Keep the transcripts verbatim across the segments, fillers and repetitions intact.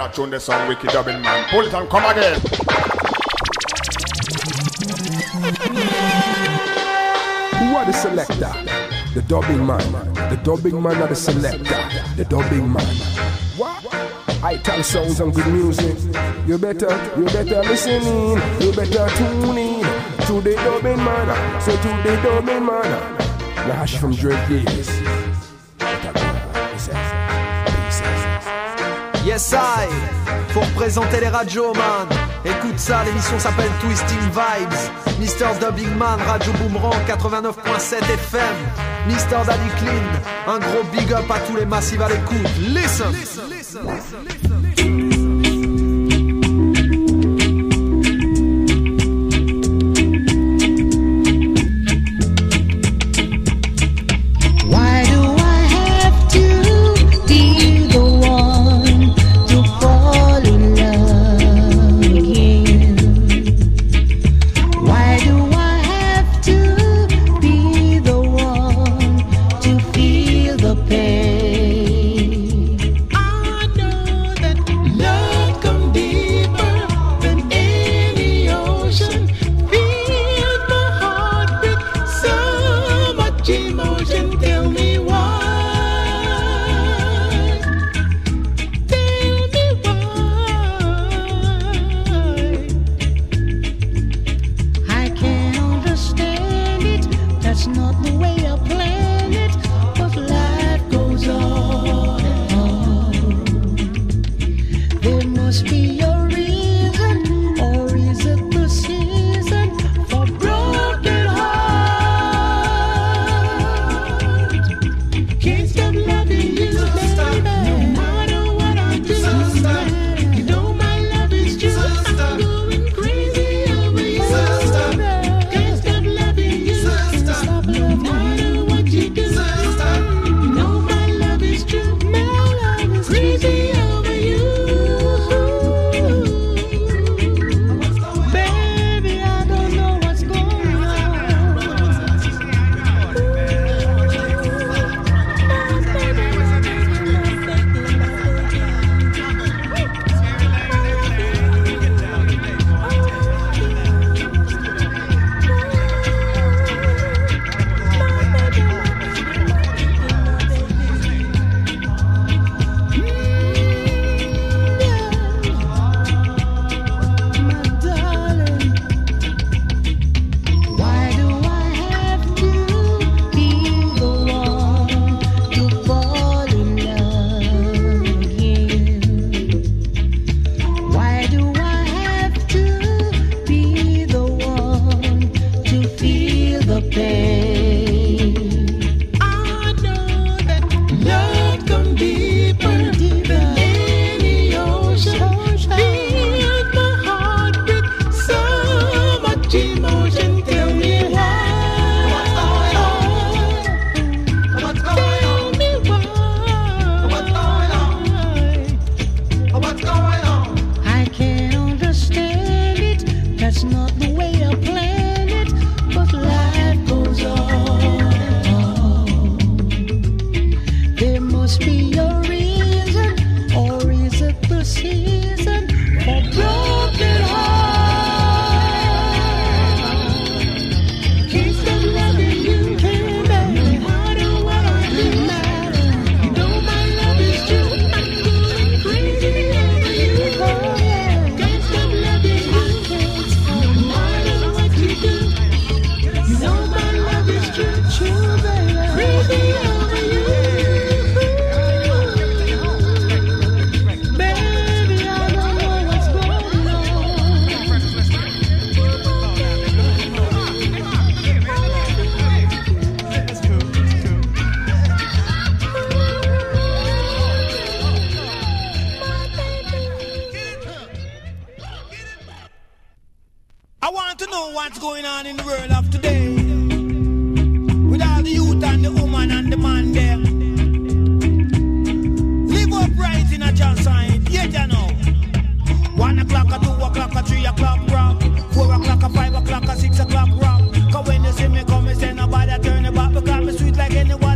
That tune the song Wicked Dubbing Man. Pull it and come again. Who are the selector? The dubbing man. The dubbing man are the selector. The dubbing man. What? I tell sounds and good music. You better, you better listen in. You better tune in to the dubbing man. So to the dubbing man. Lash from Dread Years. Yes I, faut représenter les radios man. Écoute ça, l'émission s'appelle Twisting Vibes. Mister Dubbing Man, Radio Boomerang quatre-vingt-neuf point sept F M. Mister Daddy Clean, un gros big up à tous les massifs à l'écoute. Listen, listen, listen, listen, listen.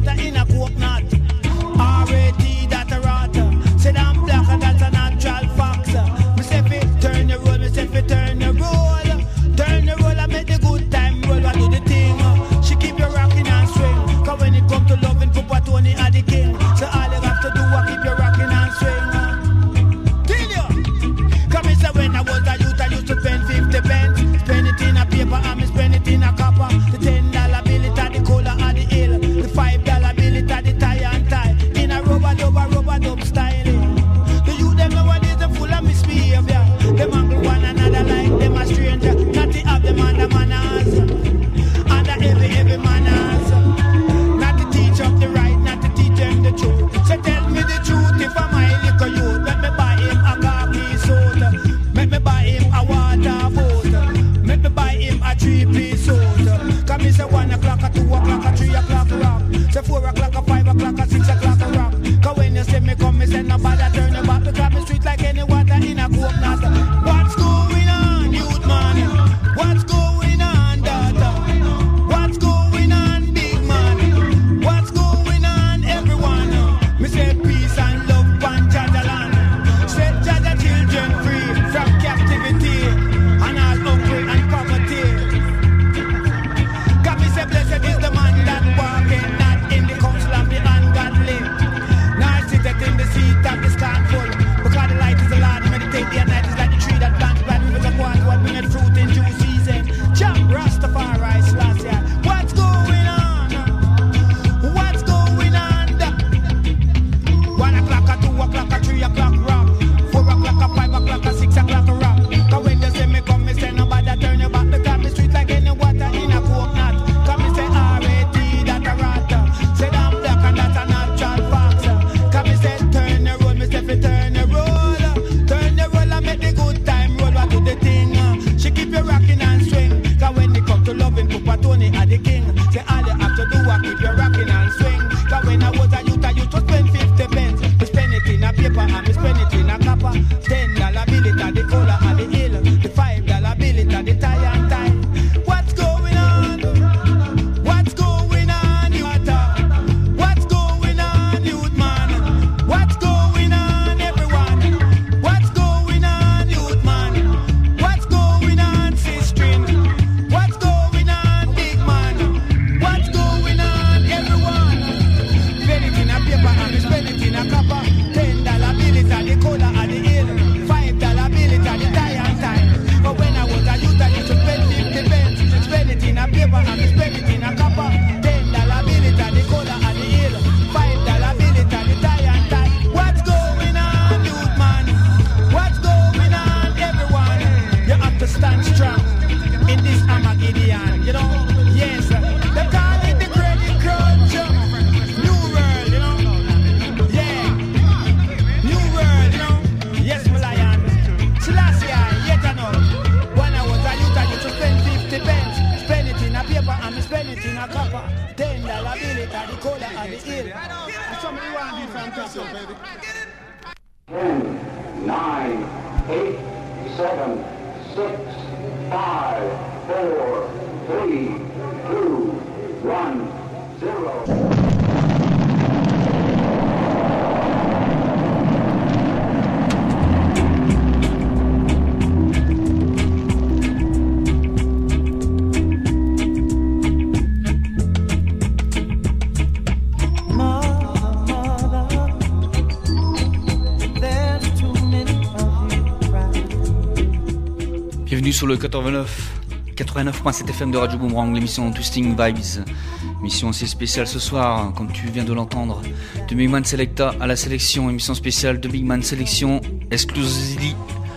Already that a rata. Said I'm black and that's a natural fact. in a coconut. What's going on, youth man? What's going on, daughter? What's going on, big man? What's going on, everyone? Me say peace and love, pan Jajaland. Set Jaja children free from captivity and all hunger and poverty. God me say blessed is the man that walketh not in the counsel of the ungodly, nor sitteth in the seat of the scornful. Because the light is the Lord, meditate day and night is like the tree that plants by rivers of water, what bringeth fruit in due season. Jump Rastafari, Selassie. What's going on? What's going on? One o'clock, a two o'clock, a three o'clock rock. Four o'clock, a five o'clock, a six o'clock rock. Cause when they say me come, me say nobody turn your back. Because me sweet like any water in a coconut. Cause me say R A T, that a rat. Say I'm black and that's a natural fox. Cause me say turn the road, me say fi turn the road. Turn the road and make the good time roll. What do the thing? She keep you rocking and swing. Cause when it come to loving, Papa Tony are the king. Say all you have to do is keep you rocking and swing. Cause when I was a youth, I used to spend fifty pence. Me spend it in a paper and me spend it in a copper. Ten dollar bill it at the cola at the hill. The five dollar bill it at the tie and tie. What's going on? What's going on, youth? What's going on, youth man? What's going on, everyone? What's going on, youth man? What's going on, sistering? What's going on, big man? What's going on, everyone? Spend it in a paper and spend it in a copper. Ten dollar bill it at the cola at the hill. Five dollar bill it at the tie and tie. But when I was a youth, I used to spend fifty pence. Spend it in a paper and spend it in a copper. Ten dollar bill it at the cola at the hill. Five dollar bill it at the tie and tie. What's going on, youth man? What's going on, everyone? You have to stand strong in this Armageddon, you know? Yes, they call it the credit crunch. New world, you know? Yeah, new world, you know? Yes, my lion. Selassie, yet I know. When I was a youth, I used to spend fifty pence. Spend it in a paper and spend it in a copper. Ten dollar bill it at the cola at the hill. And somebody want this from Castle, baby. Ten, nine, eight, seven, six, five, four, three, two, one, zero. Bienvenue sur le quatre-vingt-neuf quatre-vingt-neuf point sept F M de Radio Boomerang, l'émission Twisting Vibes. Émission assez spéciale ce soir, comme tu viens de l'entendre, de Big Man Selecta à la sélection. Émission spéciale de Big Man Sélection, exclusively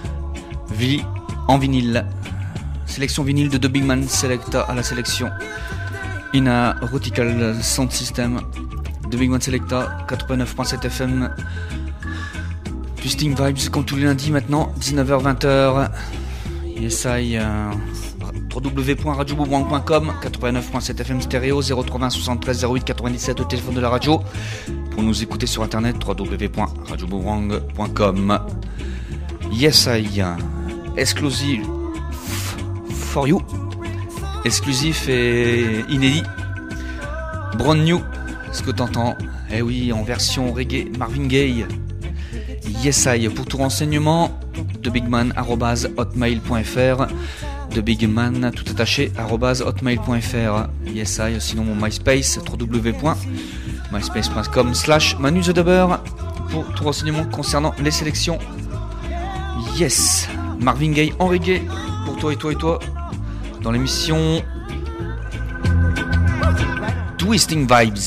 en vinyle. Sélection vinyle de The Big Man Selecta à la sélection. In a Rotical Sound System de Big Man Selecta, quatre-vingt-neuf point sept F M. Twisting Vibes, comme tous les lundis maintenant, dix-neuf heures vingt heures. Yes, I, euh, w w w point radio boomerang point com, quatre-vingt-neuf point sept F M stéréo, zéro trois zéro soixante-treize zéro huit quatre-vingt-dix-sept au téléphone de la radio. Pour nous écouter sur internet, w w w point radio boomerang point com. Yes, I, exclusive for you, exclusif et inédit, brand new, ce que t'entends, eh oui, en version reggae, Marvin Gaye. Yes, I, pour tout renseignement, thebigman arobase hotmail point f r, thebigman tout attaché arobase hotmail point f r. Yes, I, sinon mon MySpace, w w w point myspace point com slash Manu the Dubber, pour tout renseignement concernant les sélections. Yes, Marvin Gaye en reggae, pour toi et toi et toi, dans l'émission Twisting Vibes.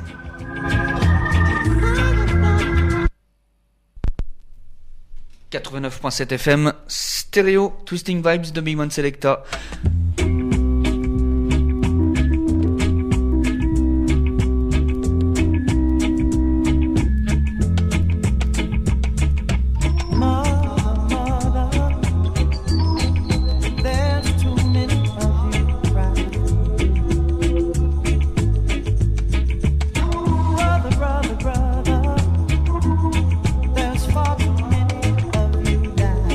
quatre-vingt-neuf point sept F M, stéréo, Twisting Vibes de Big Man Selecta. Brother, brother, there's far too many of you.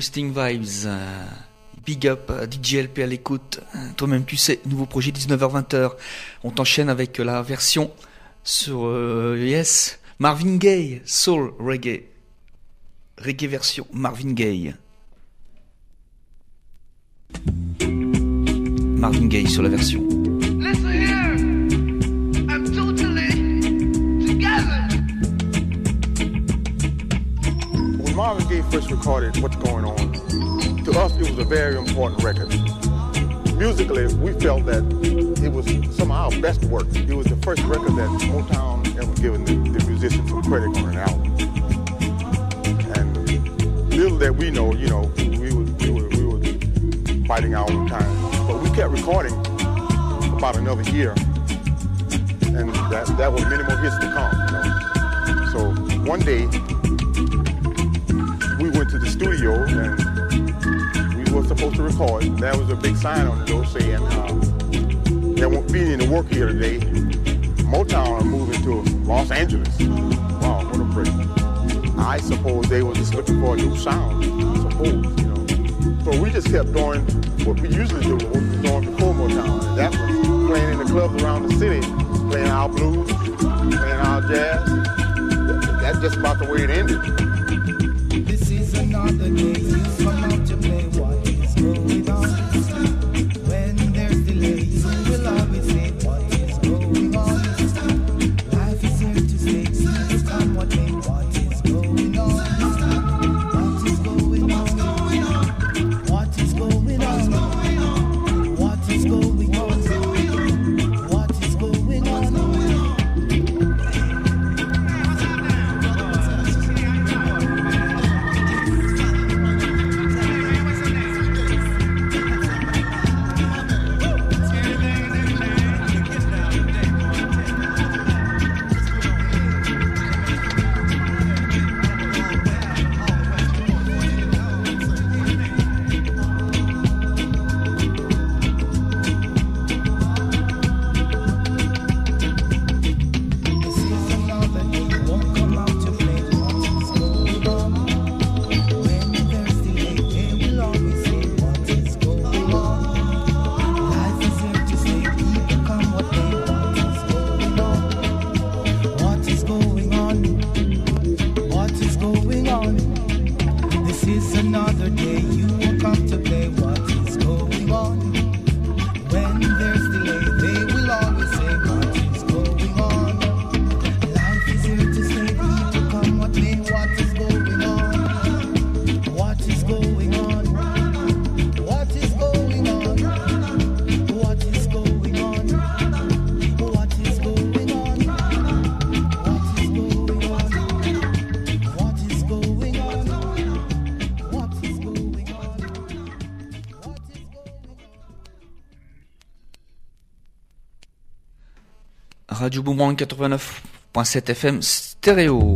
Twisting Vibes. Euh, big up, euh, D J L P à l'écoute. Euh, toi-même, tu sais, nouveau projet dix-neuf heures vingt. On t'enchaîne avec la version sur euh, Yes, Marvin Gaye, Soul Reggae. Reggae version Marvin Gaye. Marvin Gaye sur la version. Listen here, I'm totally together. When Marvin Gaye first recorded What's Going On, to us it was a very important record. Musically, we felt that it was some of our best work. It was the first record that Motown ever given the, the musicians some credit on an album. And little that we know, you know, we were, we were, we were fighting our own time. But we kept recording about another year. And that, that was many more hits to come, you know. So one day, we went to the studio and we were supposed to record. There was a big sign on the door saying, uh, there won't be any work here today. Motown are moving to Los Angeles. Wow, what a break. I suppose they were just looking for a new sound, I suppose, you know. So we just kept doing what we usually do, what we were doing before Motown. And that was playing in the clubs around the city, playing our blues, playing our jazz. That's just about the way it ended. This is another day you come out to play what is going on. When there's delays, you will always say what is going on. Life is here to stay, see you come what may, what is going on. What is going on? What is going on? What is going on? What is going on? Radio Boomerang quatre-vingt-neuf point sept F M stéréo.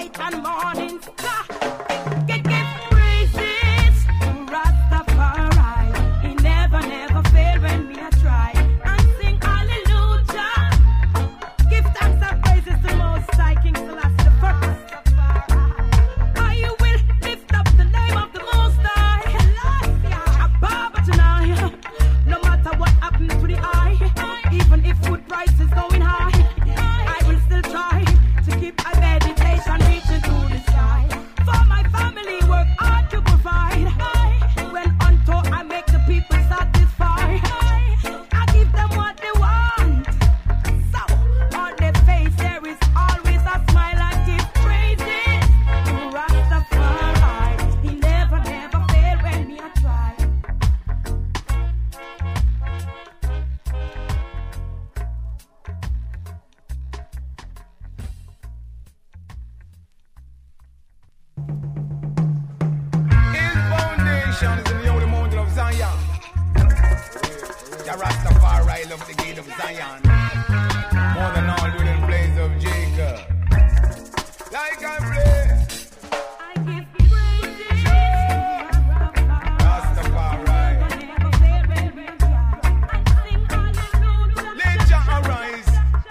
night and morning star. Give, give praises to Rastafari. He never, never fail when me a try. And sing hallelujah. Give thanks and praises to Most High King Selassie the First. I will lift up the name of the Most High. Ababa tonight. No matter what happens to the eye, even if food prices going high, I will still try to keep my meditation reaching to the sky. For my family, work hard to provide. When unto I make the people satisfied, I give them what they want. So on their face there is always a smile. I give praises to Rastafari. He never, never failed when me I try. His foundation is in the holy mountain of Zion. Jah Rastafari love the gate of Zion more than all within place of Jacob. Like I play I give praises to Rastafari. never fail when me try. And sing hallelujah. Let Jah arise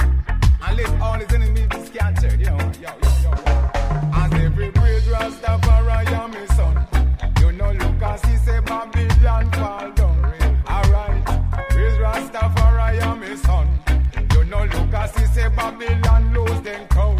and let all his enemies be scattered. You know, yo, yo, yo, yo. As every praise Rastafari, I'm his son. You know, look as he say Babylon fall down. Alright, praise Rastafari, I'm his son. You know, look as he say Babylon lose them crown.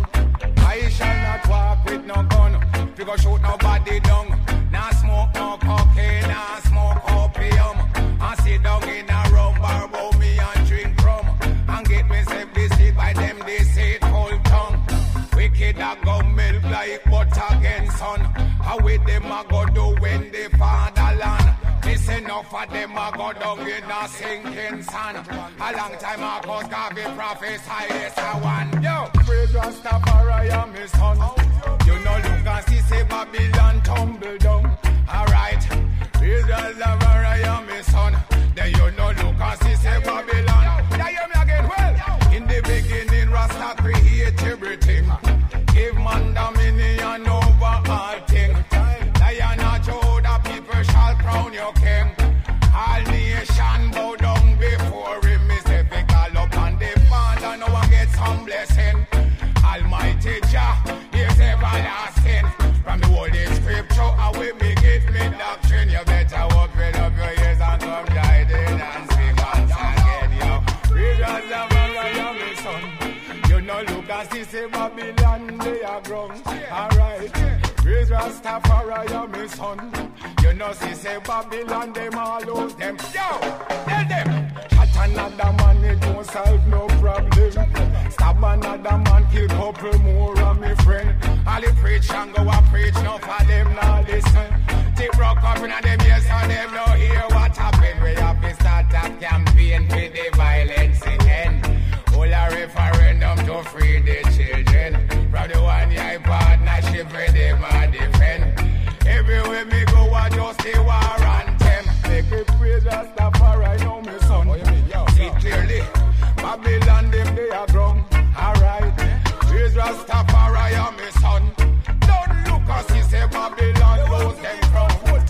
I shall not walk with no gun. Figure shoot nobody down. Nah smoke no cocaine, nah smoke opium. I sit down in a rum bar, bow me and drink rum. And get myself deceived by them deceitful tongue. Wicked a go milk like butter against sun. How with them a go do when the fatherland? This enough of them a go down in a sinking sun. A long time ago, God be prophesy this a one. Yo, praise Rastafari, I'm his son. You know, look and see, say Babylon tumble down. Alright, praise Rastafari, I'm his son. Then you know, look and see, say Babylon. Yeah, hear me again, well. In the beginning, Rasta create everything. Give man dominion over all things. Lion of Judah, people shall crown your king. All nation bow down before him. Me say pick all up on the Father, no one get some blessing. Almighty Jah is everlasting. From the Holy Scripture, I will me get me doctrine. You better open up your ears and come guide in and sing once again, yo. Praise Rastafari, I'm his son. You know, look as he say Babylon, they are grown. Alright, praise Rastafari, I'm his son. You know, see say Babylon, them all lose them. Yo, tell them. Shot another man, it don't solve no problem. Stab another man, kill couple more of me friend. All the preach and go a preach, no for them now listen. They broke up in them ears and them no hear what happened. We have to start a campaign for the violence again. Hold a referendum to free the children. From the one year partnership with them and defend. Everywhere me go, I just the war anthem. Make me praise Rastafari, know me son. See clearly, Babylon them they are grown. Alright, praise Rastafari, I'm me son. Don't look as he say Babylon lose them from.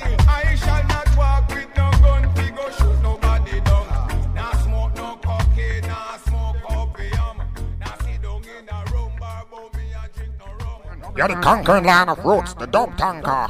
I shall not walk with no gun, we go shoot nobody down. Nah smoke no cocaine, nah smoke opium. Nah sit down in a room bar, bow me and drink no rum. You're the conquering land of roots, the dub tanker.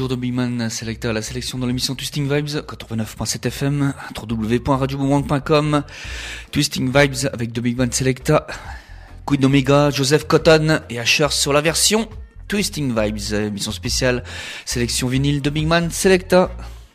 toujours de Big Man Selecta, la sélection dans l'émission Twisting Vibes, quatre-vingt-neuf point sept F M, w w w point radio boomerang point com, Twisting Vibes avec de Big Man Selecta, Queen Omega, Joseph Cotton et Asher sur la version Twisting Vibes, émission spéciale, sélection vinyle de Big Man Selecta.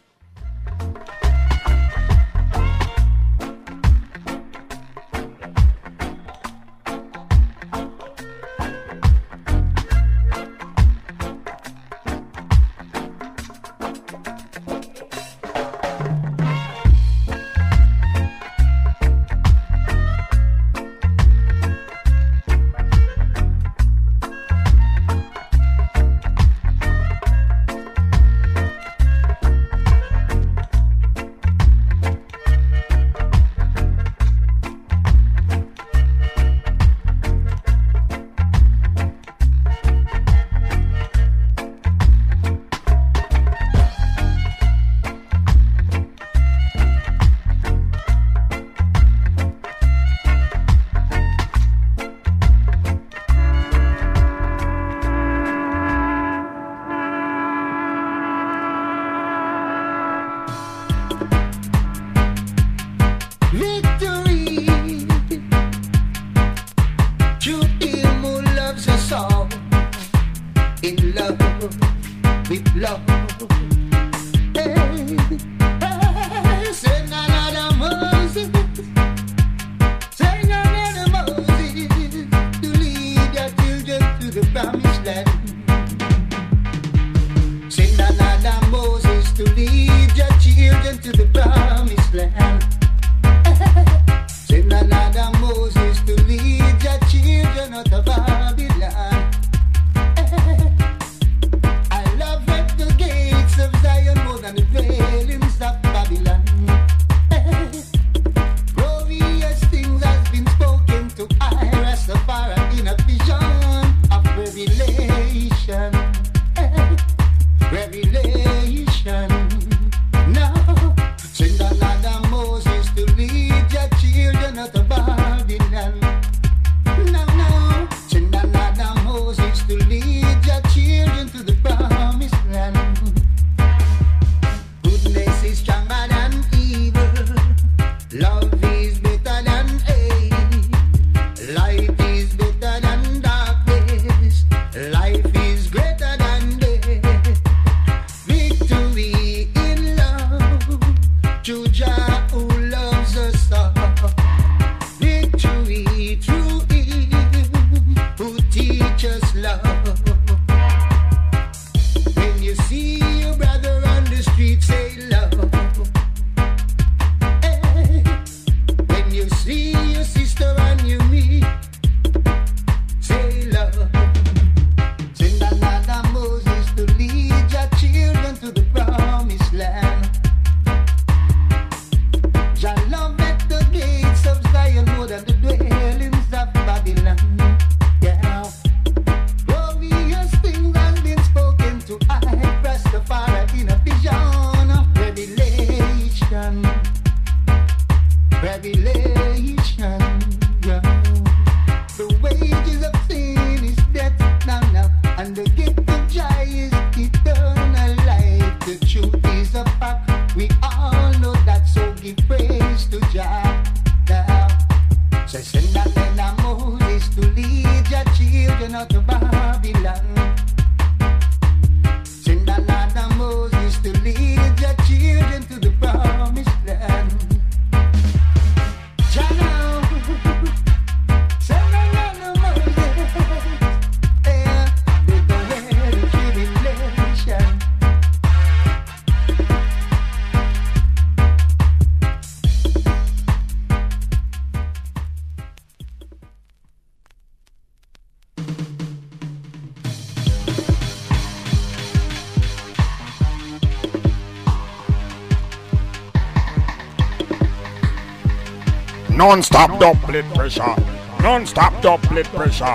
Non-stop dub blood pressure. Non-stop dub blood pressure.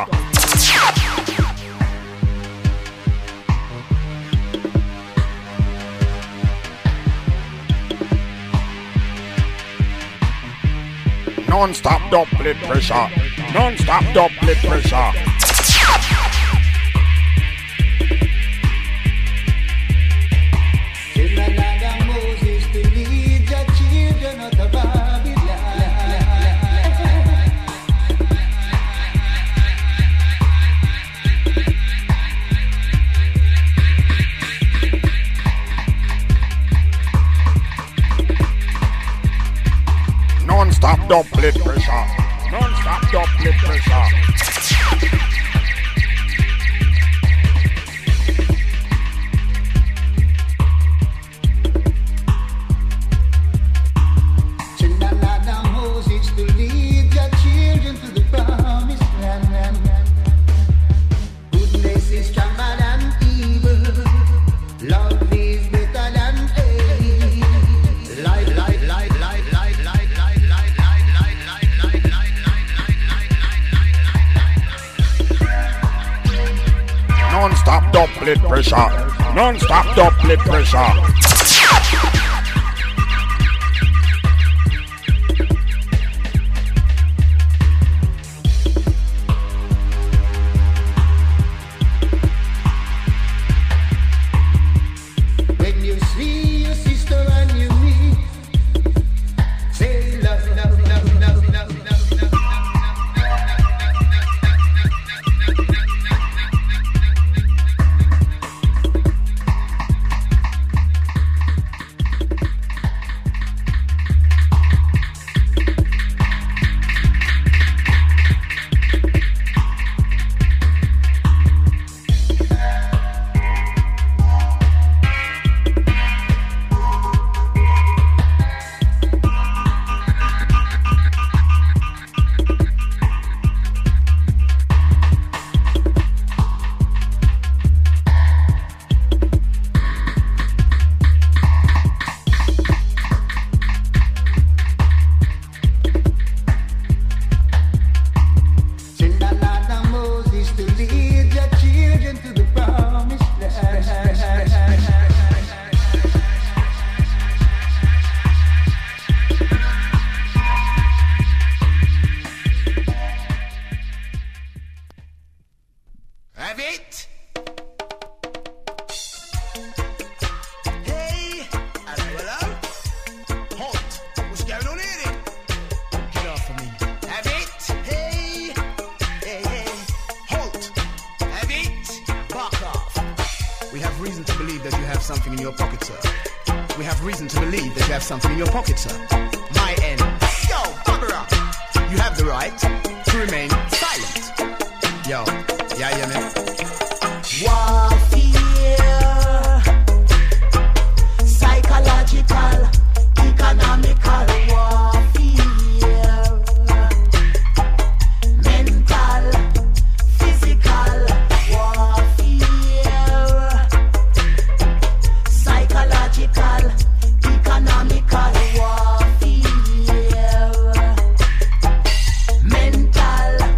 Non-stop dub blood pressure. Non-stop dub blood pressure. blood pressure. Non-stop blood pressure. Non-stop blood pressure. Non-stop blood pressure. Something in your pocket, sir. My end. Yo, bugger up. You have the right to remain silent. Yo, yeah, yeah, man. Warfare, psychological, economical warfare, mental, physical warfare, psychological. Economical warfare, mental,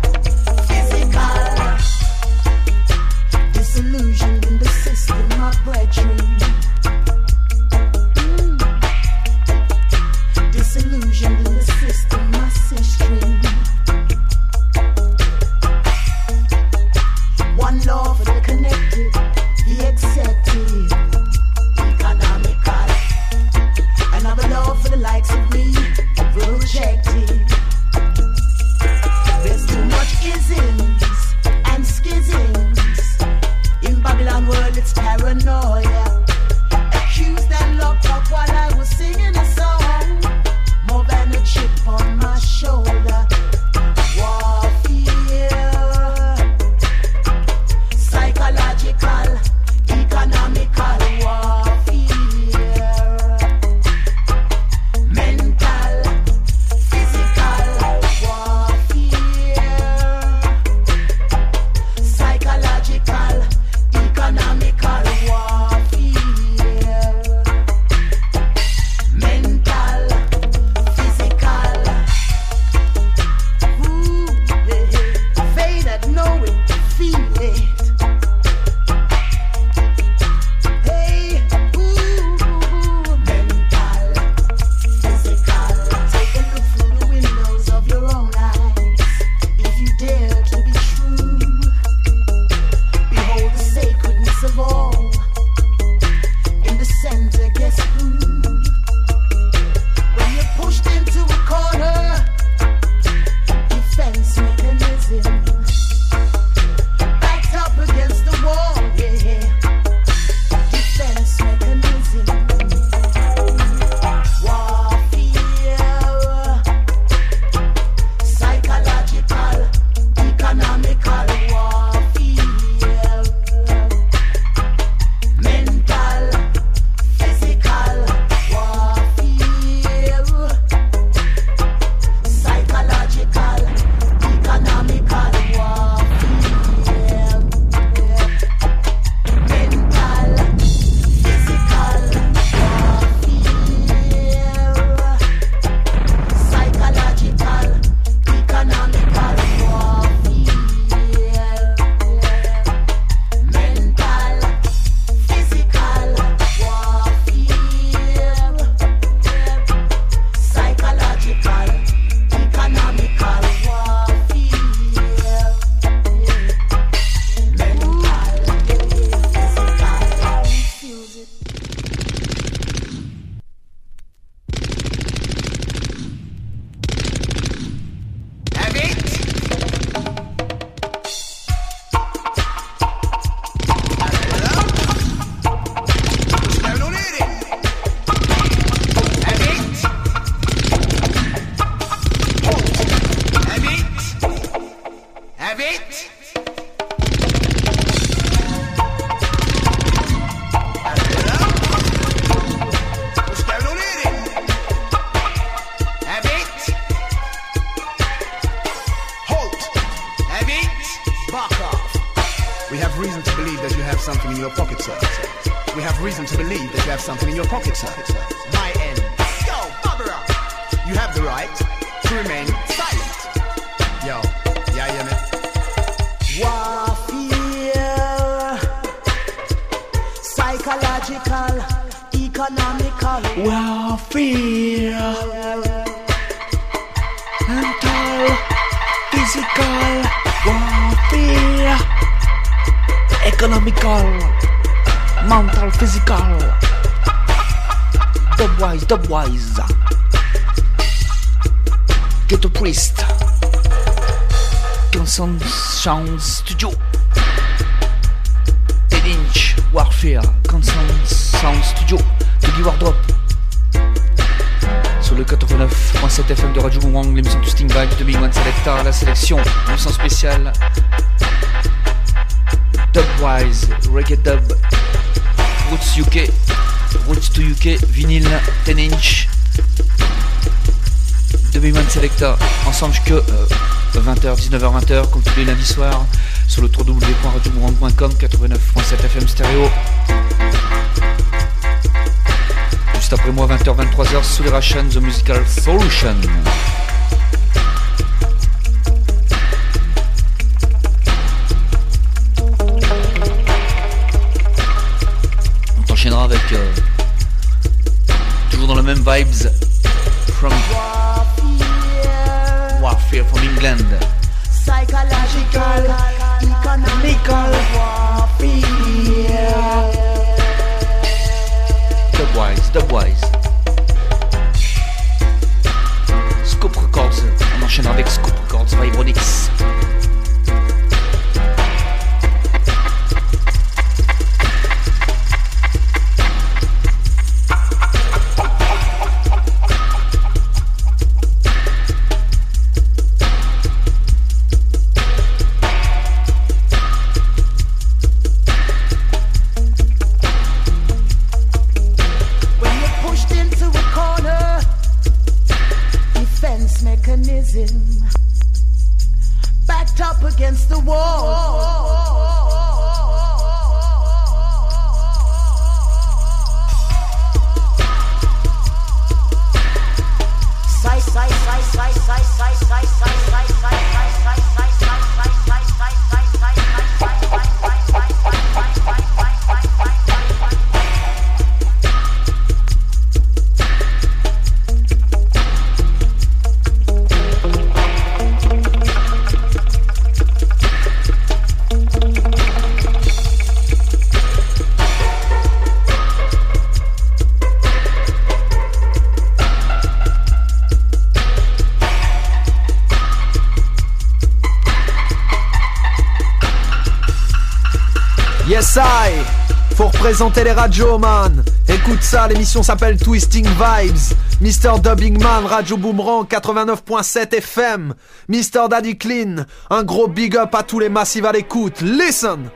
Have it? We have reason to believe that you have something in your pocket, sir. We have reason to believe that you have something in your pocket, sir. My end. Yo, Barbara! You have the right to remain silent. Yo, yeah, yeah, man. Warfare, psychological, economical. Warfare, mental, physical. Warfare, economical, mental, physical. Dubwise, dubwise. Ghetto Priest. Constant Sound Studio. ten inch Warfare. Constant Sound Studio. Dougie Wardrop. Sur le quatre-vingt-neuf point sept F M de Radio Boomerang, l'émission Twisting Vibes deux mille un Selecta, la sélection, émission spéciale Dubwise, Reggae Dub, Roots U K, Roots to U K, vinyle, ten inch, deux mille un Selecta, ensemble que euh, vingt heures, dix-neuf heures, vingt heures, comme tous les lundis soirs, sur le w w w point radio boomerang point com, quatre-vingt-neuf point sept F M stéréo. Juste après moi, vingt heures, vingt-trois heures, sous les Russian, The Musical Solution. On t'enchaînera avec euh, toujours dans le même vibes from Warfare, Warfare from England. Psychological, economical warfare. Dubwise, Dubwise. Scope Records, on enchaînera avec Scope Records, Vibronix. Backed up against the wall. Sight, sight, sight, sight, sight, sight, sight, sight, sight, sight, sight, sight, Yes I, faut représenter les radios man. Écoute ça, l'émission s'appelle Twisting Vibes. Mister Dubbing Man, Radio Boomerang quatre-vingt-neuf point sept F M. Mister Daddy Clean, un gros big up à tous les massifs à l'écoute. Listen.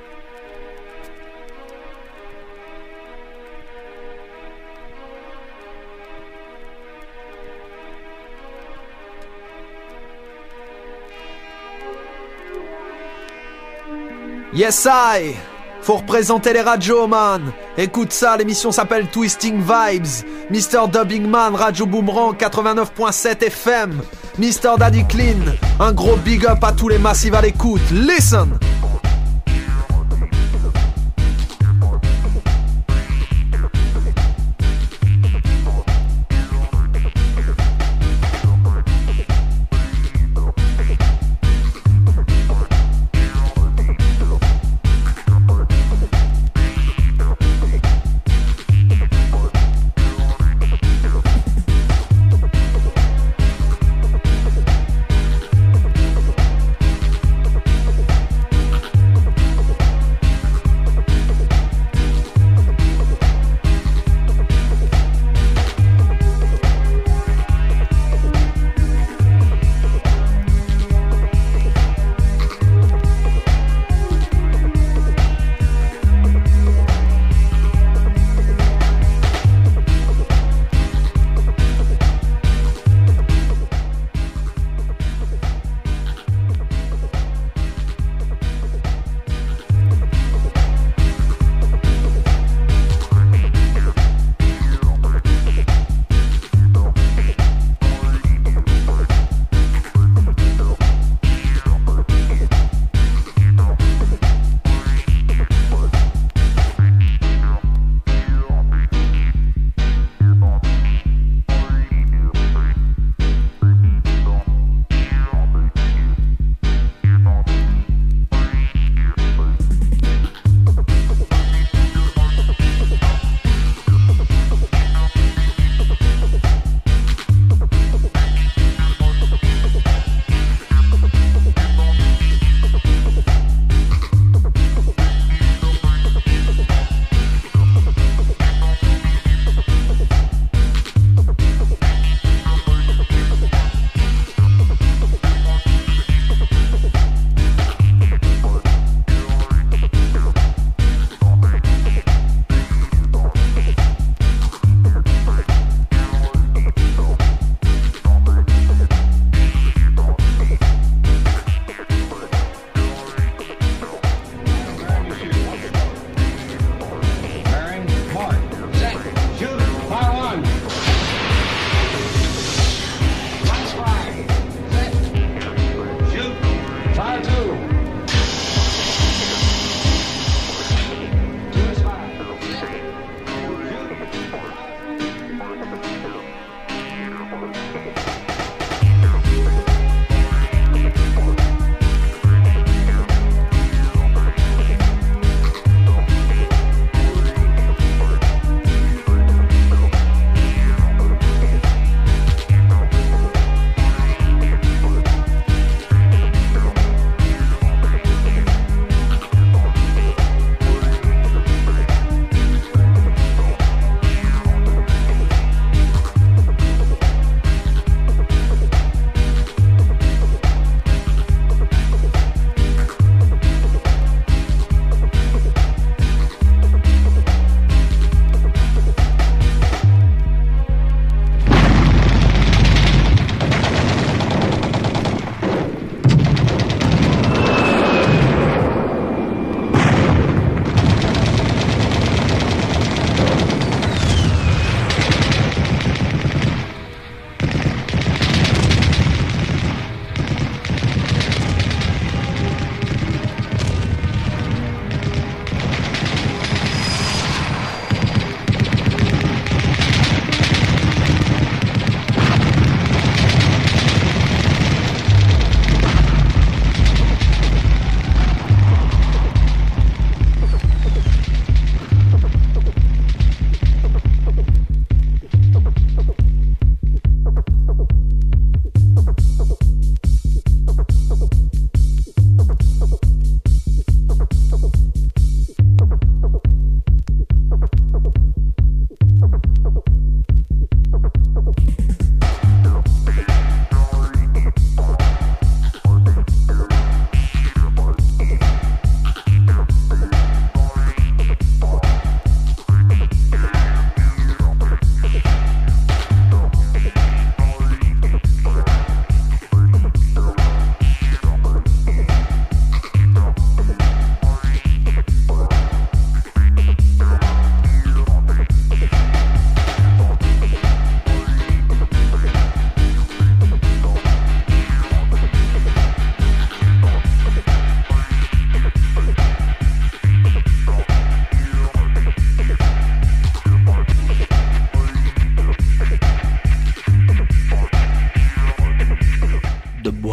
Yes I, faut représenter les radios man. Écoute ça, l'émission s'appelle Twisting Vibes. Mister Dubbing Man, Radio Boomerang quatre-vingt-neuf point sept F M. Mister Daddy Clean, un gros big up à tous les massifs à l'écoute. Listen.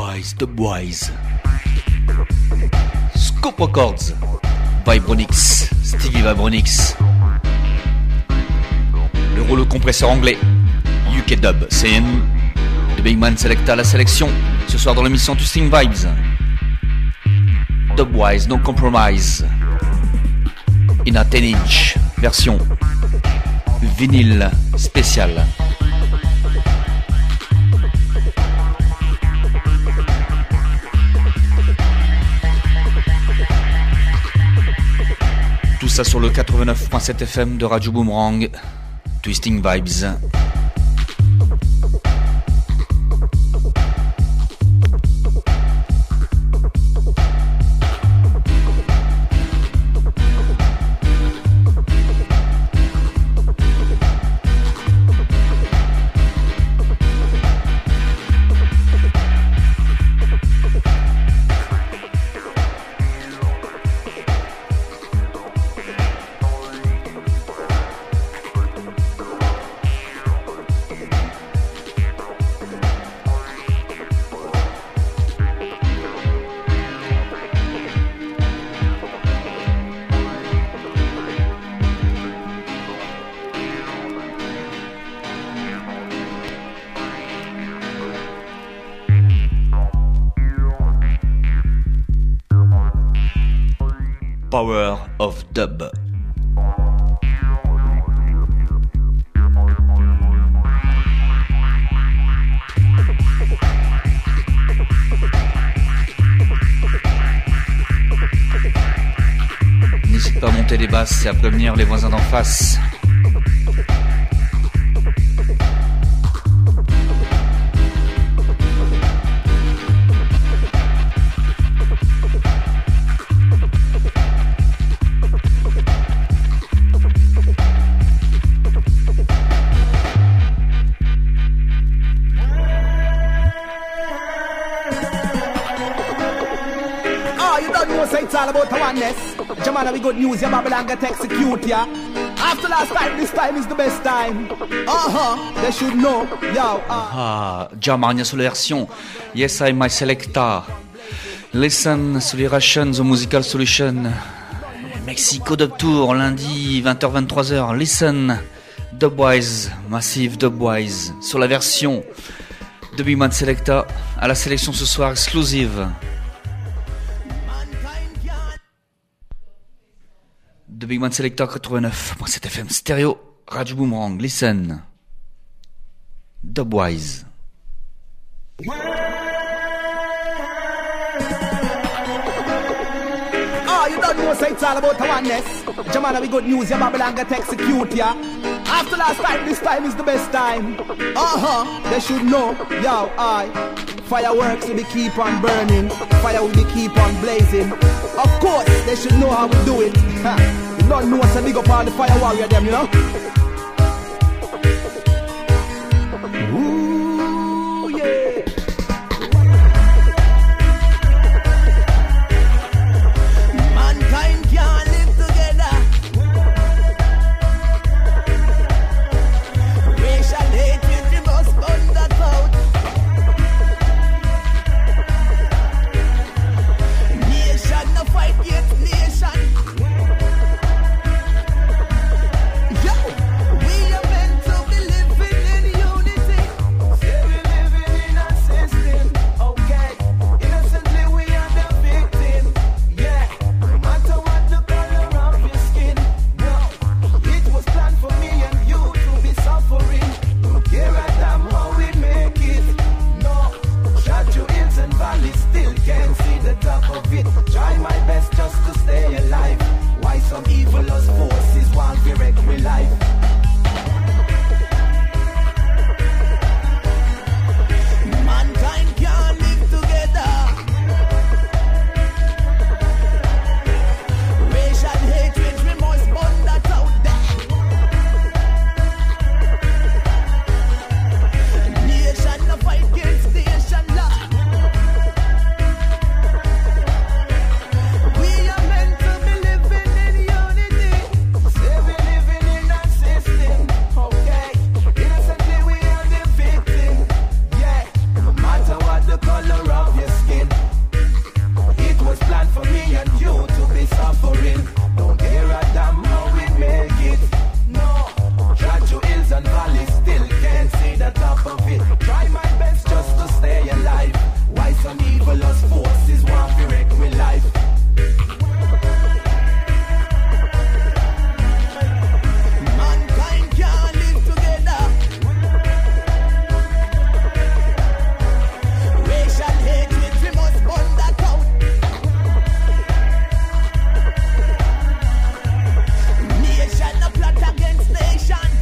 Dubwise, Dubwise. Scope Records. Vibronix, Stevie Vibronix. Le rouleau compresseur anglais. U K Dub, C N. The Big Man Selecta la sélection. Ce soir dans l'émission Twisting Vibes. Dubwise, No Compromise. In a ten inch. Version vinyle spécial. Tout ça sur le quatre-vingt-neuf virgule sept F M de Radio Boomerang. Twisting Vibes. Power of Dub. N'hésite pas à monter les basses et à prévenir les voisins d'en face. It's all about oneness. Jamana, we good news. Your Babylon get execute ya. After last time, this time is the best time. Uh-huh, they should know. Yo, uh. Ah, Jamania sur la version. Yes, I my selecta. Listen sur les Russian, The Musical Solution. Mexico Dub Tour, lundi vingt heures vingt-trois heures. Listen, Dubwise, Massive Dubwise. Sur la version de Big Man Selecta. À la sélection ce soir, exclusive. The Big Man Selector quatre-vingt-neuf virgule sept F M stéréo, Radio Boomerang, listen. Dubwise. Oh, you don't know, so it's all about oneness. Jamana, we good news. Your Babylon get execute ya. After last time, this time is the best time. Uh-huh, they should know. Yo, I. Fireworks will be keep on burning. Fire will be keep on blazing. Of course, they should know how we do it. Ha. You don't know what's a big up on the fire warrior them, you know? Ooh, yeah. Mankind can't live together. Racial hatred, we must burn that out. Nation, no fight against nation. Yo, we are meant to be living in unity. Say we living in a system, okay? Innocently we are the victim, yeah. No matter what the color of your skin, no. It was planned for me and you to be suffering. Don't care a damn how we make it, no. Shot you hills and valleys, still can't see the top of it. Try my best just to stay alive. Why some evilous forces want to wreck my life? Mankind can't live together. Racial hatred, we must burn that out there. Nation, no fight against nation, Lord. We are meant to be living in unity. marvelous forces want to wreck with life. Mankind can't live together. Racial hatred, we must burn that out. Nation a plot against nation.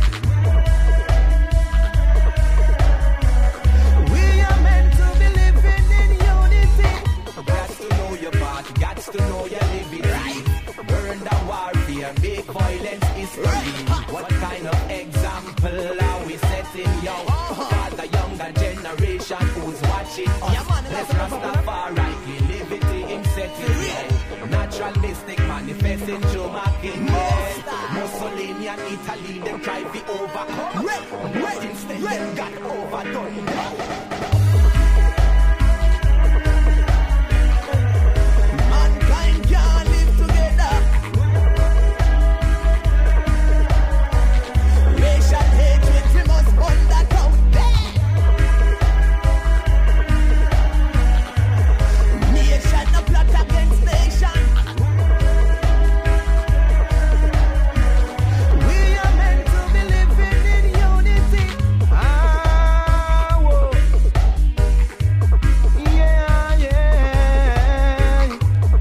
We are meant to be living in unity. Got to know your part, got to know your living right. Burn the warfare, make violence history. What kind of example are we setting, yo? For the younger generation who's watching us. Let's Rastafari, liberty him setting, yo. Naturalistic manifesting Joe McKinley. Mussolini and Italy, them try to overcome. But instead, them got overdone, yo. Mankind can't live together. Racial hatred, we must burn that out. Nation a plot against nation. We are meant to be living in unity. Ah, whoa. Yeah, yeah.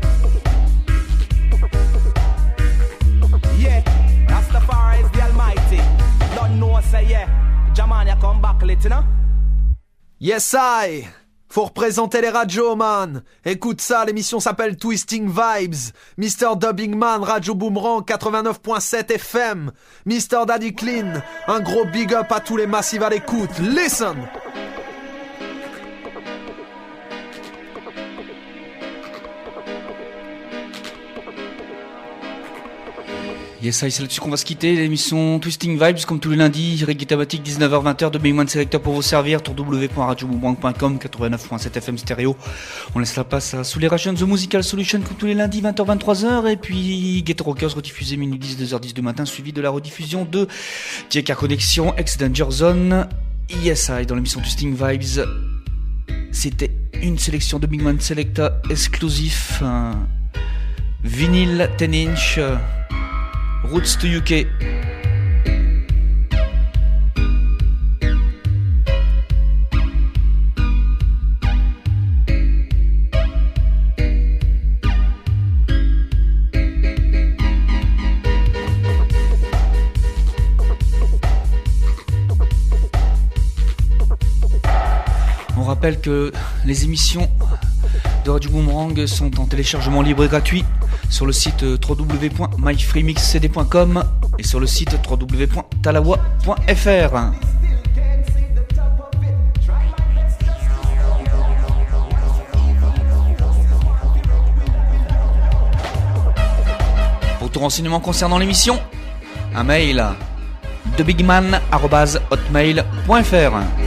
Yeah, Rastafari is the Almighty. Don't know, say yeah. Jamania come back lit, you know? Yes, I. Faut représenter les radios, man. Écoute ça, l'émission s'appelle Twisting Vibes. mister Dubbing Man, Radio Boomerang quatre-vingt-neuf point sept F M. mister Daddy Clean, un gros big up à tous les massifs à l'écoute. Listen. Yes, c'est là-dessus qu'on va se quitter. L'émission Twisting Vibes, comme tous les lundis, reggae thématique dix-neuf heures vingt, de Big Man Selector pour vous servir. tour w w w point radio boomerang point com, quatre-vingt-neuf point sept F M stéréo. On laisse la place à Sous les Rations, The Musical Solution, comme tous les lundis, vingt heures vingt-trois heures. Et puis Ghetto Rockers, rediffusé minuit dix, deux heures dix du matin, suivi de la rediffusion de J K Connection, ex-Danger Zone. Yes, I, dans l'émission Twisting Vibes, c'était une sélection de Big Man Selector exclusif. Un vinyle dix inch. Roots to U K. On rappelle que les émissions de Radio Boomerang sont en téléchargement libre et gratuit sur le site w w w point my free mix c d point com et sur le site w w w point talawa point f r. Pour tout renseignement concernant l'émission, un mail de bigman arobase hotmail point f r.